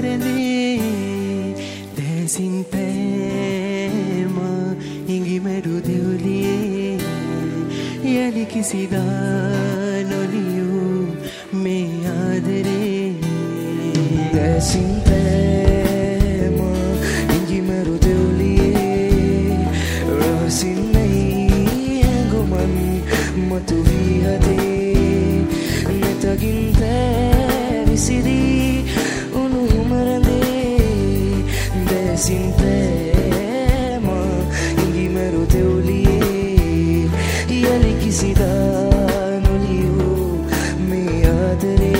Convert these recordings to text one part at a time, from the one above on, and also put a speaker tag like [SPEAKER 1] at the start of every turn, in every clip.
[SPEAKER 1] රැඳේ දැසින් පෑම ඉඟිමැරු දෙවුලියේ යලි කිසිදා නොලියූ මේ ආදරේ දැසින් පෑම ඉඟිමැරු දෙවුලියේ රහසින් නැයි ඇඟුමන් මතු වී හදේ මෙතකින් පැවිසිරී උණුහුම රැඳේ දැසින් පෑම ඉඟිමැරු දෙවුලියේ යලි කිසිදා නොලියූ මේ ආදරේ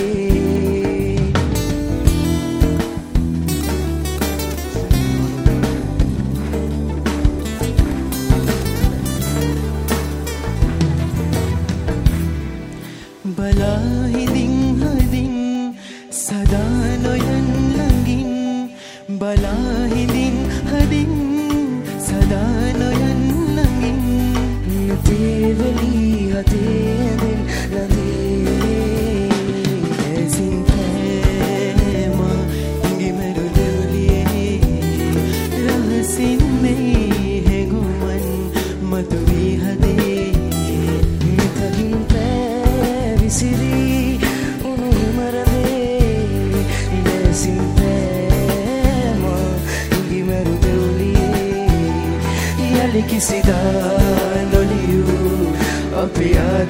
[SPEAKER 1] බලා හිඳින් හදින් සදා නොයන් ළඟින් බලා හිඳින් හදින් සදා නොයන් ළඟින් තේවලී හදෙන් ළඟේ දැසින් පෑම ඉඟිමැරු දෙවුලියේ රහසින් මේ හැඟුමන් මතු වී හදේ මෙතකින් පැවිසිරී උණුහුම රැඳේ දැසින් පෑම ඉඟිමැරු දෙවුලියේ යලි කිසිදා නොලියූ අපේ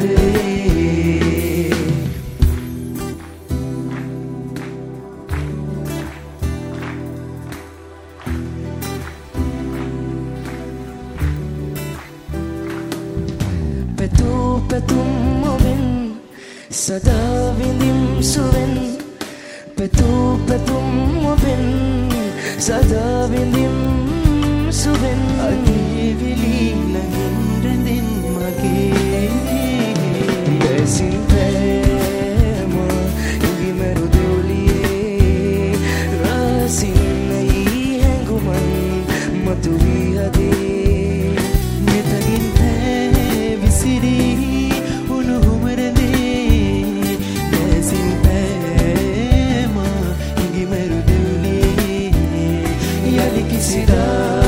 [SPEAKER 1] ආදරේ පැතූ පැතුම් ඔබෙන් සදා විඳිම් සුවෙන් පැතූ පැතුම් ඔබෙන් සදා විඳිම් සුවෙන් අදීවිලි ළඟින් රැඳෙන් මගේ දැසින් පෑම ඉඟිමැරු දෙවුලියේ රහසින් නැයි හැඟුමන් මතු වී හදේ මෙතකින් පැවිසිරී උණුහුම රැඳේ දැසින් පෑම ඉඟිමැරු දෙවුලියේ යලි කිසිදා